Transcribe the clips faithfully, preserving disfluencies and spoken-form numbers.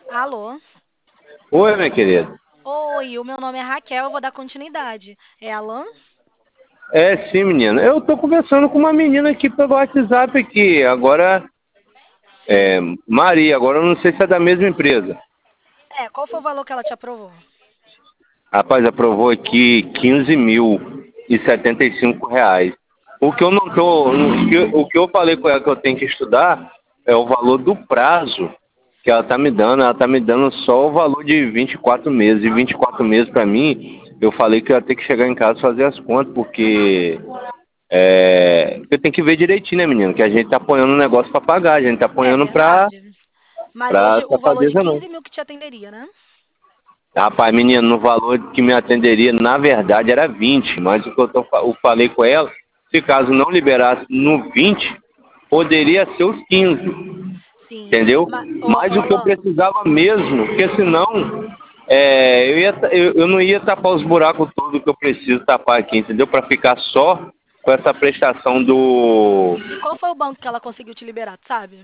Alô? Oi, minha querida. Oi, o meu nome é Raquel, eu vou dar continuidade. É Alan? É sim, menina. Eu tô conversando com uma menina aqui pelo WhatsApp aqui. Agora, Sim. é Maria. Agora eu não sei se é da mesma empresa. É, qual foi o valor que ela te aprovou? Rapaz, aprovou aqui quinze mil e setenta e cinco reais. O que eu não tô, o que, o que eu falei com ela que eu tenho que estudar é o valor do prazo que ela tá me dando. Ela tá me dando só o valor de vinte e quatro meses. E vinte e quatro meses para mim, eu falei que eu ia ter que chegar em casa e fazer as contas, porque É, porque tem que ver direitinho, né, menino? Que a gente tá apoiando um negócio pra pagar, a gente tá É apoiando pra, verdade. Mas pra hoje o valor de safadeza não. quinze mil que te atenderia, né? Rapaz, menino, no valor que me atenderia, na verdade, era vinte, mas o que eu, tô, fa- eu falei com ela, se caso não liberasse no vinte, poderia ser os quinze, Sim. entendeu? Mas, ô, ô, Mas o que eu Alan, precisava mesmo, porque senão é, eu, ia, ta- eu, eu não ia tapar os buracos todos que eu preciso tapar aqui, entendeu? Para ficar só com essa prestação do e qual foi o banco que ela conseguiu te liberar, tu sabe?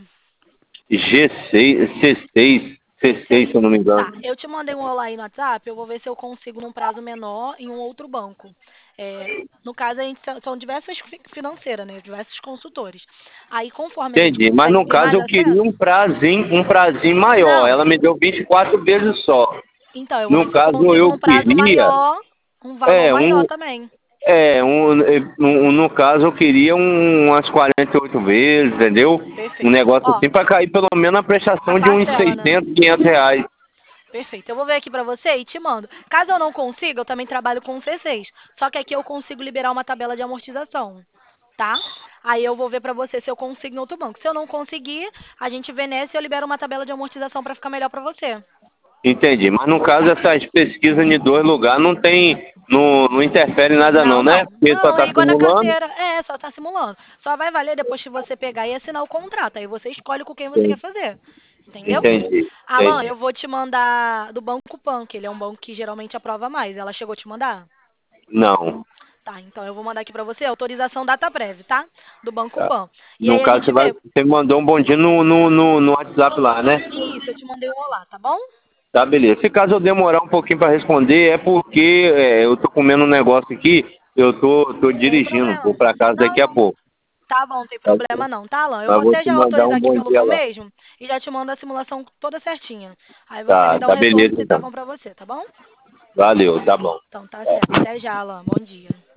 G seis, C seis, C C seis, se seis. eu não me engano. Tá, eu te mandei um olá aí no WhatsApp, eu vou ver se eu consigo num prazo menor em um outro banco. É, no caso, a gente são são diversas fi- financeiras, né? Diversos consultores. Aí, conforme a gente Entendi, mas consegue no ter caso mais eu queria acesso. um prazinho, um prazinho maior. Não, Ela me deu vinte e quatro vezes só. então, eu vou ver No se eu caso consigo eu num prazo queria, maior, um valor é, maior um, também. é, um, um- no caso eu queria um, umas quarenta e oito vezes, entendeu? Um Perfeito. negócio Ó, assim para cair pelo menos a a prestação de uns parcela, né? seiscentos, quinhentos reais. Perfeito. Eu vou ver aqui pra você e te mando. Caso eu não consiga, eu também trabalho com C seis. Só que aqui eu consigo liberar uma tabela de amortização, tá? Aí eu vou ver pra você se eu consigo em outro banco. Se eu não conseguir, a gente vê nesse e eu libero uma tabela de amortização pra ficar melhor pra você, Entendi, mas no caso tá? essas pesquisas em dois lugares não tem, não, não interfere em nada não, Não, né? não. Porque só Não, é está igual na simulando. carteira. É, só tá simulando. Só vai valer depois que você pegar e assinar o contrato. Aí você escolhe com quem você quer Entendi, fazer. Entendeu? entendi. Alan, entendi. eu vou te mandar do Banco Pan, que ele é um banco que geralmente aprova mais. Ela chegou a te mandar? Não. Tá, então eu vou mandar aqui pra você autorização data prévia, tá? Do Banco Tá. Pan. E No aí a caso, você, gente vai, vê. você mandou um bondinho no, no, no, no WhatsApp lá, né? Isso, eu te mandei um olá, tá bom? Tá, beleza. Se caso eu demorar um pouquinho para responder, é porque é, eu tô comendo um negócio aqui, eu tô, tô Sem dirigindo, vou problema. para casa Não, daqui a não. pouco. Tá bom, não tem Tá problema bom? não, tá, Alan? Eu Mas vou vou até te já mandar autorizar um aqui bom pelo dia meu lá. mesmo e já te mando a simulação toda certinha. Aí você me Tá, dá um tá retorno beleza se tá então. bom pra você, tá bom? Valeu, tá bom. Então tá certo. Até já, Alan. Bom dia.